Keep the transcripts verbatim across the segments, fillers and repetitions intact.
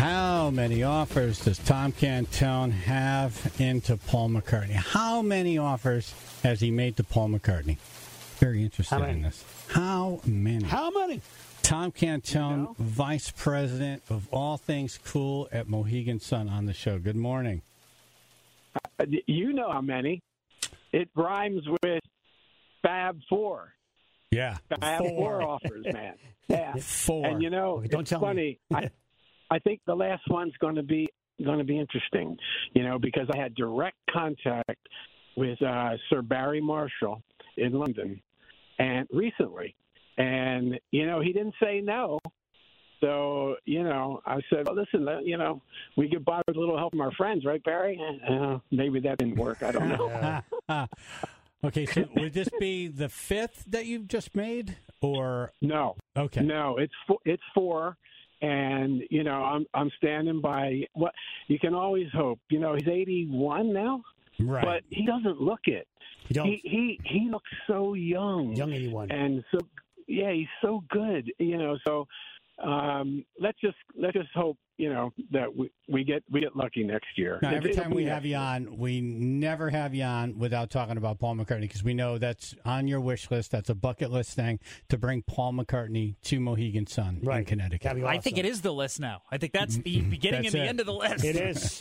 How many offers does Tom Cantone have into Paul McCartney? How many offers has he made to Paul McCartney? Very interested in this. How many? How many? Tom Cantone, You know? Vice President of all things cool at Mohegan Sun on the show. Good morning. Uh, You know how many. It rhymes with Fab Four. Yeah. Fab Four. Four offers, man. Yeah. Four. And you know, Okay, don't it's tell me. funny. I, I think the last one's going to be going to be interesting, you know, because I had direct contact with uh, Sir Barry Marshall in London, and recently, and you know, he didn't say no. So, you know, I said, well, listen, uh, you know, we get by with a little help from our friends, right, Barry? Uh, maybe that didn't work. I don't know. Okay, so would this be the fifth that you've just made, or No, okay? no, it's four, it's four, and you know, I'm I'm standing by. What you can always hope. You know, he's eighty-one now, Right. but he doesn't look it. You don't. He he he looks so young, Young eighty-one. and so yeah, he's so good. You know, so um, let's just let's just hope, you know, that we, we get we get lucky next year. Now, every It'll time be we next have you year. on, we never have you on without talking about Paul McCartney, because we know that's on your wish list. That's a bucket list thing to bring Paul McCartney to Mohegan Sun in Right. Connecticut. That'd be I think it awesome. is the list now. I think that's the beginning That's and the it. end of the list. It is.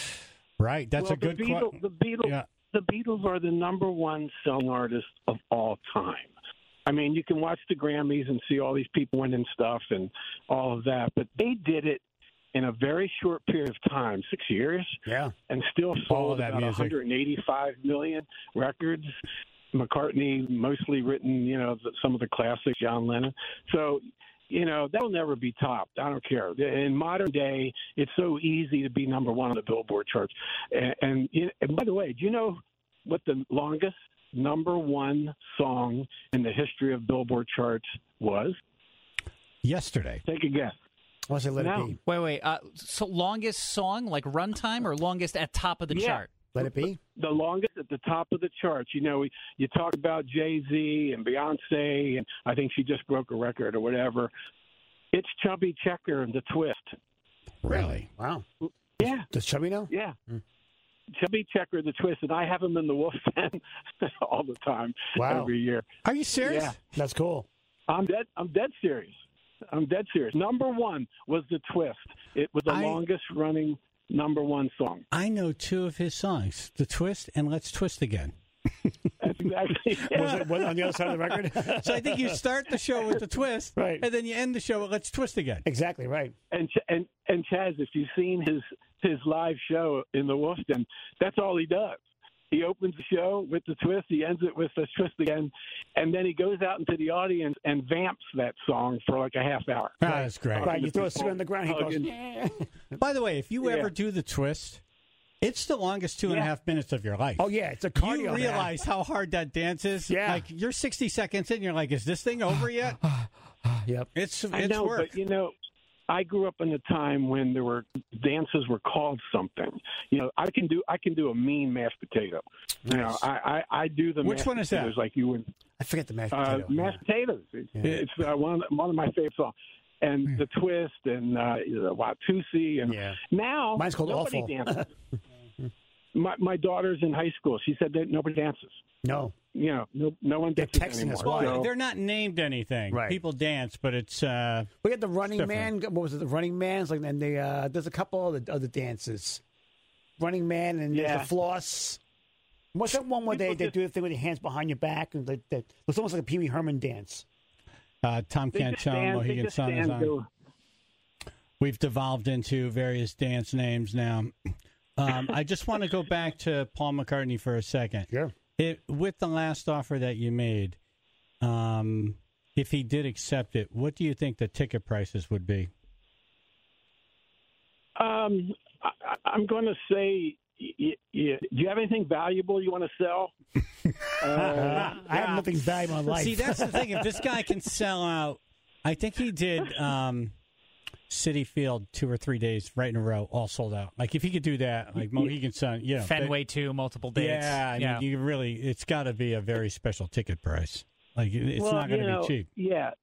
Right. That's well, a good the quote. Beatles, the Beatles, Yeah. the Beatles are the number one selling artists of all time. I mean, you can watch the Grammys and see all these people winning stuff and all of that, but they did it in a very short period of time, six years, Yeah. and still All of sold that about music. one hundred eighty-five million records. McCartney mostly written, you know, the, some of the classics, John Lennon. So, you know, that'll never be topped. I don't care. In modern day, it's so easy to be number one on the Billboard charts. And, and, you know, and by the way, do you know what the longest number one song in the history of Billboard charts was? Yesterday. Take a guess. I want to say let No. it be. Wait, wait. Uh, so longest song, like runtime, or longest at top of the Yeah. chart? Let it be. The longest at the top of the charts. You know, we, you talk about Jay-Z and Beyonce, and I think she just broke a record or whatever. It's Chubby Checker and The Twist. Really? Wow. Yeah, Does Chubby know? yeah. Hmm. Chubby Checker, The Twist, and I have him in the Wolf Den all the time, Wow. every year. Are you serious? Yeah. That's cool. I'm dead. I'm dead serious. I'm dead serious. Number one was The Twist. It was the I- longest running number one song. I know two of his songs, The Twist and Let's Twist Again. That's exactly. Was it was it on the other side of the record? So I think you start the show with The Twist, Right. and then you end the show with Let's Twist Again. Exactly right. And Ch- and and Chaz, if you've seen his his live show in the Wolfden, that's all he does. He opens the show with the twist, he ends it with the twist again, and then he goes out into the audience and vamps that song for like a half hour. Ah, that's great. Right. You throw a cigarette on the ground. He goes. Hugging. "Yeah." By the way, if you Yeah. ever do The Twist, it's the longest two and a Yeah. half minutes of your life. Oh yeah, it's a cardio. You man. realize how hard that dance is? Yeah. Like, you're sixty seconds in, you're like, is this thing over yet? Yep. It's, I it's know, work. but you know, I grew up in a time when there were dances were called something. You know, I can do I can do a mean mashed potato. You know, Nice. I, I, I do the Which mashed one is that? potatoes like you would. I forget the mashed Uh, potato. mashed potatoes. It's, Yeah. it's uh, one of the, one of my favorite songs. And the twist and uh, the Watusi and Yeah. now Mine's called nobody Awful. dances. my my daughter's in high school. She said that nobody dances. No. You know, no no one They're dances texting us anymore. why. Well, So- they're not named anything. Right. People dance, but it's uh, We got the Running different. Man. What was it? The Running Man's like, and the uh, there's a couple other other dances. Running Man and there's Yeah. the floss. What's that one where they, People they just- do the thing with your hands behind your back and they, they, it's almost like a Pee Wee Herman dance. uh, Tom they just Cantone, dance- they Mohegan just Sun is dance on. to- We've devolved into various dance names now. Um, I just want to go back to Paul McCartney for a second. Sure. It, with the last offer that you made, um, if he did accept it, what do you think the ticket prices would be? Um, I, I- I'm going to say, y- y- do you have anything valuable you want to sell? Uh, I have nothing valuable in life. See, that's the thing. If this guy can sell out, I think he did um, City Field two or three days right in a row, all sold out. Like if he could do that, like Mohegan Sun, you know, Fenway too, multiple dates. Yeah, I mean, you really, it's got to be a very special ticket price. Like it's well, not going you to know, be cheap. Yeah,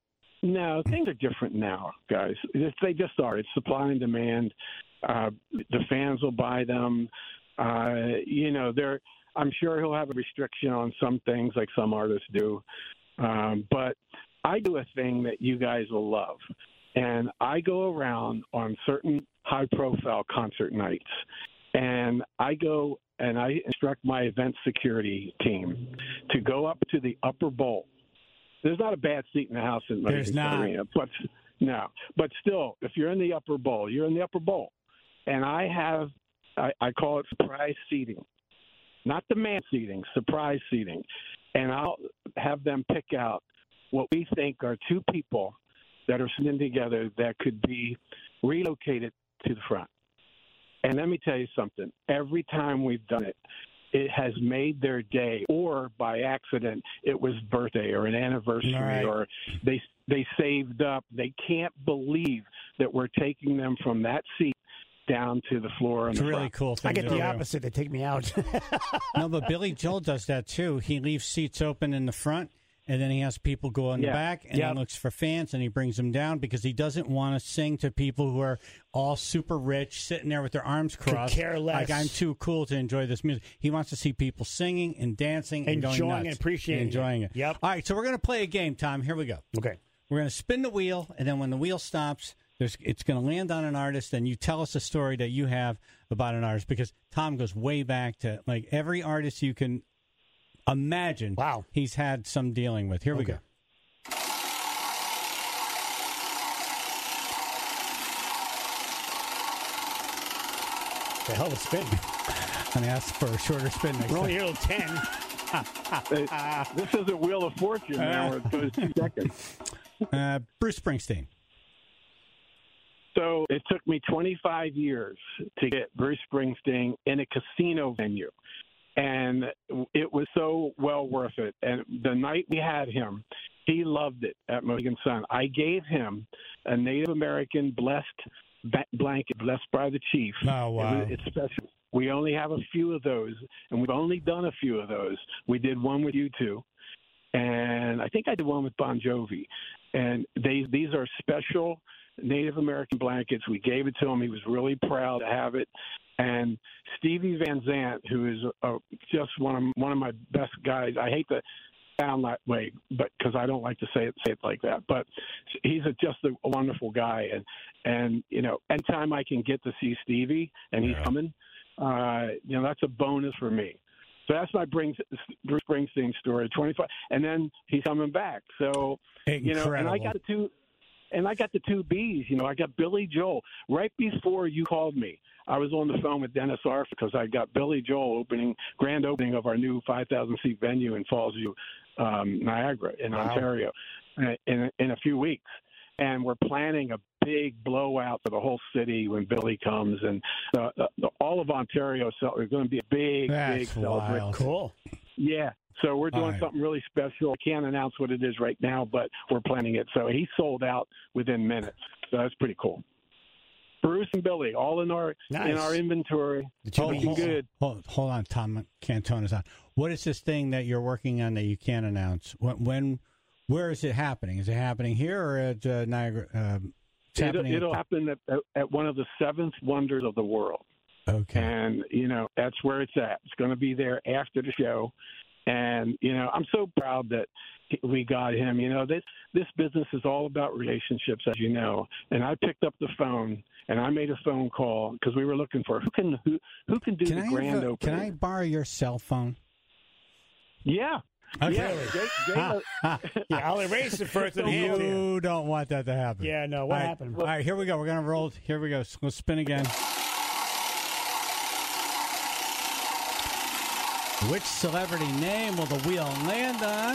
No, things are different now, guys. It's, they just are. It's supply and demand. Uh, the fans will buy them. Uh, you know, they're. I'm sure he'll have a restriction on some things, like some artists do. Um, but I do a thing that you guys will love, and I go around on certain high-profile concert nights, and I go and I instruct my event security team to go up to the upper bowl. There's not a bad seat in the house in There's not. Arena, but no. But still, if you're in the upper bowl, you're in the upper bowl, and I have I, I call it surprise seating, not the man seating, surprise seating, and I'll have them pick out what we think are two people that are sitting together that could be relocated to the front. And let me tell you something. Every time we've done it, it has made their day, or by accident, it was birthday or an anniversary, right. or they they saved up. They can't believe that we're taking them from that seat down to the floor. It's a really front. cool thing. I get to the do. opposite. They take me out. No, but Billy Joel does that too. He leaves seats open in the front, and then he has people go in the Yeah. back, and Yep. he looks for fans, and he brings them down because he doesn't want to sing to people who are all super rich, sitting there with their arms crossed. care less. Like, I'm too cool to enjoy this music. He wants to see people singing and dancing and Enjoying going and nuts. appreciating enjoying it. it. Yep. All right, so we're going to play a game, Tom. Here we go. Okay. We're going to spin the wheel, and then when the wheel stops, there's, it's going to land on an artist, and you tell us a story that you have about an artist, because Tom goes way back to, like, every artist you can imagine. Wow. He's had some dealing with. Here we Okay. go. The hell of a spin. And ask for a shorter spin next We're only time. here till ten. Uh, this is a Wheel of Fortune now, where it goes two seconds. Uh, Bruce Springsteen. So it took me twenty-five years to get Bruce Springsteen in a casino venue. And it was so well worth it. And the night we had him, he loved it at Mohegan Sun. I gave him a Native American blessed ba- blanket, blessed by the chief. Oh, wow. It was, it's special. We only have a few of those, and we've only done a few of those. We did one with you two, and I think I did one with Bon Jovi. And they these are special Native American blankets. We gave it to him. He was really proud to have it. And Stevie Van Zandt, who is uh, just one of one of my best guys. I hate to sound that way, but because I don't like to say it say it like that. But he's a, just a, a wonderful guy, and and you know, anytime I can get to see Stevie and he's Yeah. coming, uh, you know, that's a bonus for me. So that's my Bruce Springsteen story. twenty-five, and then he's coming back. So you know, and I got the two. And I got the two B's, you know, I got Billy Joel. Right before you called me, I was on the phone with Dennis Arf because I got Billy Joel opening, grand opening of our new five thousand seat venue in Fallsview, um, Niagara in Wow. Ontario uh, in, in a few weeks. And we're planning a big blowout for the whole city when Billy comes. And uh, the, all of Ontario is going to be a big, That's big celebration. wild. Cool. Yeah. So we're doing All right. something really special. I can't announce what it is right now, but we're planning it. So he sold out within minutes. So that's pretty cool. Bruce and Billy, all in our Nice. in our inventory. Hold, Looking hold, good. Hold, hold on, Tom Cantone is on. What is this thing that you're working on that you can't announce? When, when where is it happening? Is it happening here or at uh, Niagara? Um, it's It'll, happening it'll at, happen at, at, at one of the seventh wonders of the world. okay. And, you know, that's where it's at. It's going to be there after the show. And, you know, I'm so proud that we got him. You know, this this business is all about relationships, as you know. And I picked up the phone and I made a phone call because we were looking for who can who, who can do Can the I grand have a- opening. Can I borrow your cell phone? Yeah. Okay. Yeah. Jay, Jay, Yeah, I'll erase it first and hand it to you. You don't want that to happen. Yeah, no, what All right. happened? All right, here we go. We're going to roll. Here we go. We'll spin again. Which celebrity name will the wheel land on?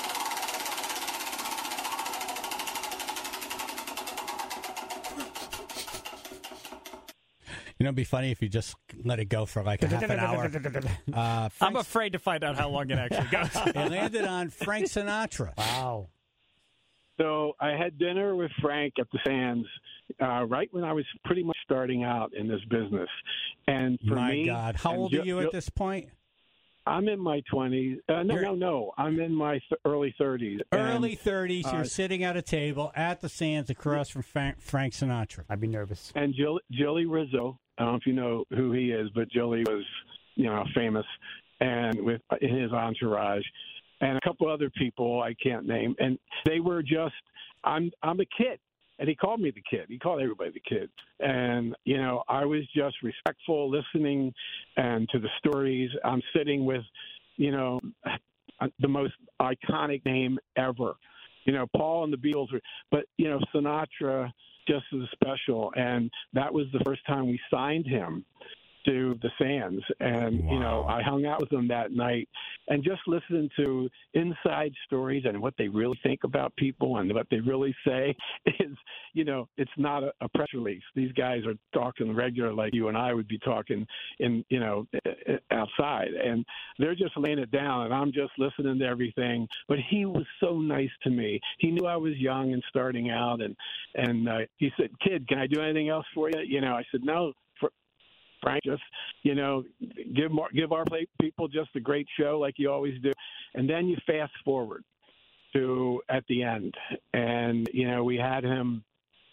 You know, it'd be funny if you just let it go for like a half an hour. Uh, I'm Frank, afraid to find out how long it actually goes. it landed on Frank Sinatra. Wow. So I had dinner with Frank at the Sands uh, right when I was pretty much starting out in this business. And for My me, God. How and old Jo- are you Jo- at this point? I'm in my twenties. Uh, no, You're- no, no. I'm in my th- early thirties. Early And, thirties, you're uh, sitting at a table at the Sands across from Frank, Frank Sinatra. I'd be nervous. and Jill, Jilly Rizzo. I don't know if you know who he is, but Jilly was, you know, famous, and with in his entourage, and a couple other people I can't name, and they were just. I'm I'm a kid. And he called me the kid. He called everybody the kid. And, you know, I was just respectful, listening and to the stories. I'm sitting with, you know, the most iconic name ever. You know, Paul and the Beatles were, but, you know, Sinatra just as special. And that was the first time we signed him to the Sands. And, you know, Wow. I hung out with them that night and just listening to inside stories and what they really think about people and what they really say is, you know, it's not a, a press release. These guys are talking regular like you and I would be talking in, you know, outside. And they're just laying it down and I'm just listening to everything. But he was so nice to me. He knew I was young and starting out. And, and uh, he said, kid, can I do anything else for you? You know, I said, no. Frank, just, you know, give more, give our play people just a great show like you always do. And then you fast forward to at the end. And, you know, we had him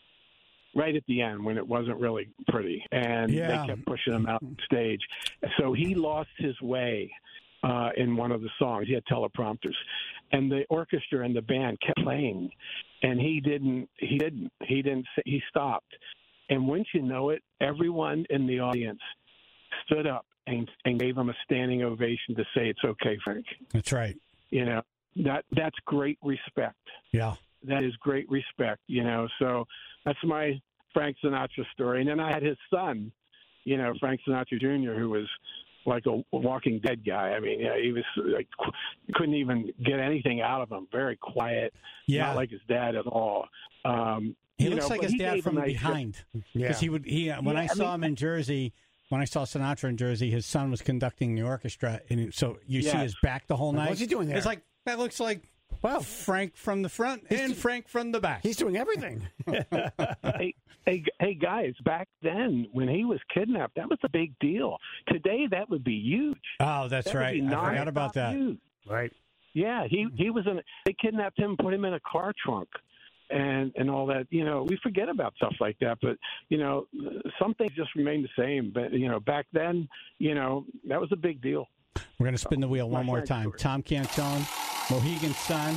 right at the end when it wasn't really pretty. And Yeah. they kept pushing him out on stage. So he lost his way uh, in one of the songs. He had teleprompters. And the orchestra and the band kept playing. And he didn't, he didn't, he didn't, he stopped. And wouldn't you know it, everyone in the audience stood up and, and gave him a standing ovation to say, it's okay, Frank. That's right. You know, that that's great respect. Yeah. That is great respect, you know. So that's my Frank Sinatra story. And then I had his son, you know, Frank Sinatra Junior, who was like a Walking Dead guy. I mean, yeah, he was like, couldn't even get anything out of him. Very quiet. Yeah. Not like his dad at all. Um, He you looks know, like but his he dad gave a from nice- behind. Because Yeah. he would, he, when Yeah, I I saw mean- him in Jersey, when I saw Sinatra in Jersey, his son was conducting the orchestra. And so you see Yes. his back the whole night. What's he doing there? It's like, that looks like Wow. Frank from the front and Frank from the back. He's doing everything. hey, hey, hey, guys! Back then, when he was kidnapped, that was a big deal. Today, that would be huge. Oh, that's That would right. be I forgot nonstop about that. news. Right. Yeah, he he was in. They kidnapped him, put him in a car trunk, and and all that. You know, we forget about stuff like that, but you know, some things just remain the same. But you know, back then, you know, that was a big deal. We're going to spin the wheel My one more Frank time. story. Tom Cantone, Mohegan Sun,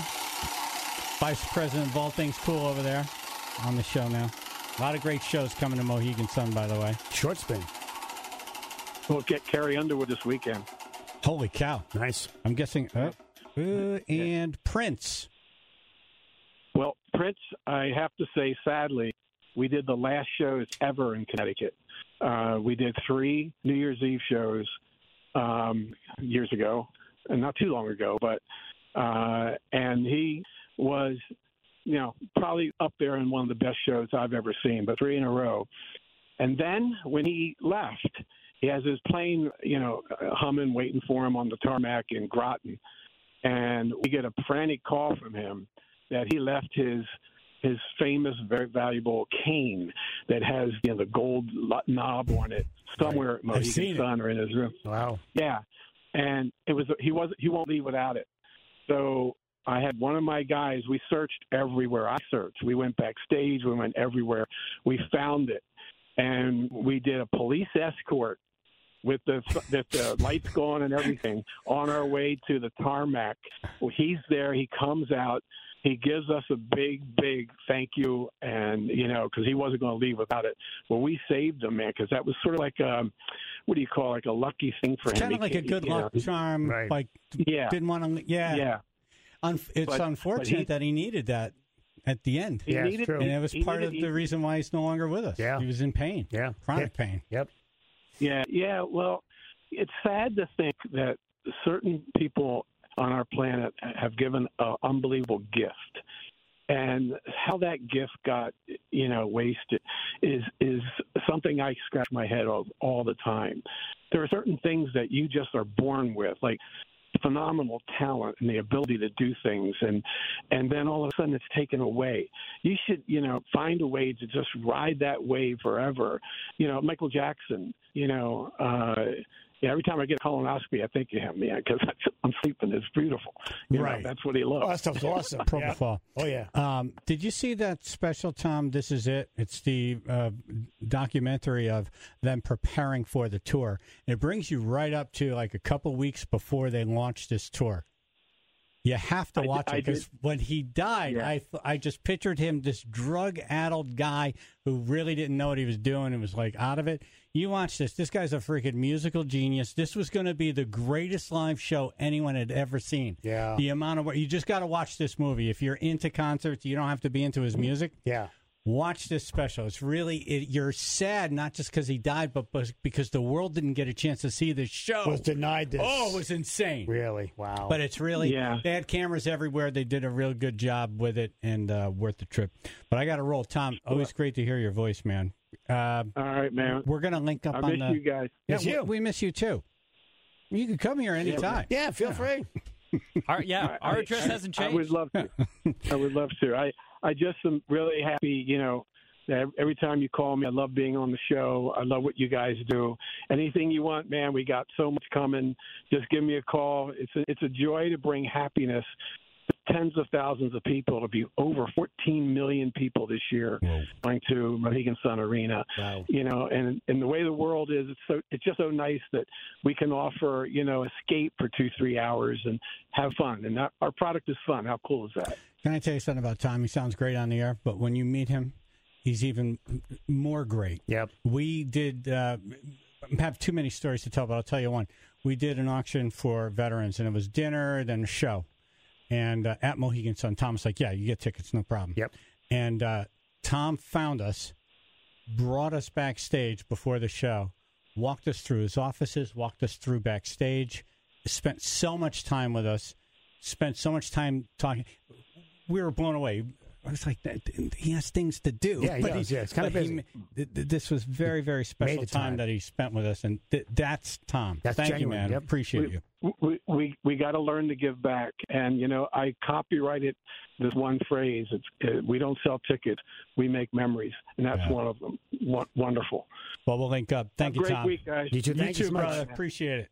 Vice President of all things cool over there on the show now. A lot of great shows coming to Mohegan Sun, by the way. Short spin. We'll get Carrie Underwood this weekend. Holy cow. Nice. I'm guessing. Uh, uh, and Prince. Well, Prince, I have to say, sadly, we did the last shows ever in Connecticut. Uh, we did three New Year's Eve shows um, years ago, and not too long ago, but uh, and he was, you know, probably up there in one of the best shows I've ever seen, but three in a row. And then when he left, he has his plane, you know, humming, waiting for him on the tarmac in Groton, and we get a frantic call from him that he left his his famous, very valuable cane that has, you know, the gold knob on it somewhere at I've seen Mohegan it. Sun or in his room. Wow. Yeah, and it was he was he won't leave without it. So I had one of my guys. We searched everywhere. I searched. We went backstage. We went everywhere. We found it, and we did a police escort with the with the lights going and everything on our way to the tarmac. Well, he's there. He comes out. He gives us a big, big thank you, and, you know, because he wasn't going to leave without it. Well, we saved him, man, because that was sort of like, um, what do you call it, like a lucky thing for him. Kind of He like a can't- good you know, luck charm. Right. Like, Yeah. didn't want to. Yeah. Yeah. Un- it's But- unfortunate but he- that he needed that at the end. He Yeah, it's needed, true. And it was he part needed- of the reason why he's no longer with us. Yeah. He was in pain. Yeah. Chronic Yeah. pain. Yep. Yeah, yeah. Well, it's sad to think that certain people on our planet have given an unbelievable gift, and how that gift got, you know, wasted is is something I scratch my head of all the time. There are certain things that you just are born with, like phenomenal talent and the ability to do things, and and then all of a sudden it's taken away. You should, you know, find a way to just ride that wave forever. You know, Michael Jackson, you know, uh, Yeah, every time I get a colonoscopy, I think of him, yeah, because I'm sleeping. It's beautiful. You Right. know, that's what he loves. Oh, that stuff's awesome. yeah. Propofol. Oh, yeah. Um, did you see that special, Tom? This is it. It's the uh, documentary of them preparing for the tour. It brings you right up to like a couple weeks before they launched this tour. You have to I- watch I it because did. when he died, Yeah. I th- I just pictured him, this drug-addled guy who really didn't know what he was doing and was like out of it. You watch this. This guy's a freaking musical genius. This was going to be the greatest live show anyone had ever seen. Yeah. The amount of you just got to watch this movie. If you're into concerts, you don't have to be into his music. Yeah. Watch this special. It's really it, you're sad not just because he died, but but because the world didn't get a chance to see this show. Was denied this. Oh, it was insane. Really? Wow. But it's really Yeah. they had cameras everywhere. They did a real good job with it and uh, worth the trip. But I got to roll, Tom. Always great to hear your voice, man. Uh, All right, man. we're gonna link up I on miss the. you guys. Yeah, Miss we, you. we miss you too. You can come here anytime. yeah, feel free. Our, yeah, our I- address I- hasn't I changed. would love to. I would love to. I, I just am really happy, you know, that every time you call me, I love being on the show. I love what you guys do. Anything you want, man, we got so much coming. Just give me a call. It's a, it's a joy to bring happiness to tens of thousands of people. It'll be over fourteen million people this year Whoa. going to Mohegan Sun Arena. Wow. You know, and and the way the world is, it's so it's just so nice that we can offer, you know, escape for two, three hours and have fun. And that, our product is fun. How cool is that? Can I tell you something about Tom? He sounds great on the air, but when you meet him, he's even more great. Yep. We did uh, have too many stories to tell, but I'll tell you one. We did an auction for veterans, and it was dinner, then a show. And uh, at Mohegan Sun, Tom was like, yeah, you get tickets, no problem. Yep. And uh, Tom found us, brought us backstage before the show, walked us through his offices, walked us through backstage, spent so much time with us, spent so much time talking. We were blown away. I was like, he has things to do. Yeah, he But does, yeah, it's kinda but he busy. ma- th- th- this was very, very special the time. time. that he spent with us, and th- that's Tom. That's Thank genuine, you, man. yep. Appreciate you. we we we got to learn to give back, and you know, I copyrighted this one phrase. It's uh, we don't sell tickets, we make memories, and that's Yeah. one of them. Wo- wonderful. Well, we'll link up. Thank Have you, a great Tom. week, guys. You too. You Thank too, you so much. brother. Appreciate it.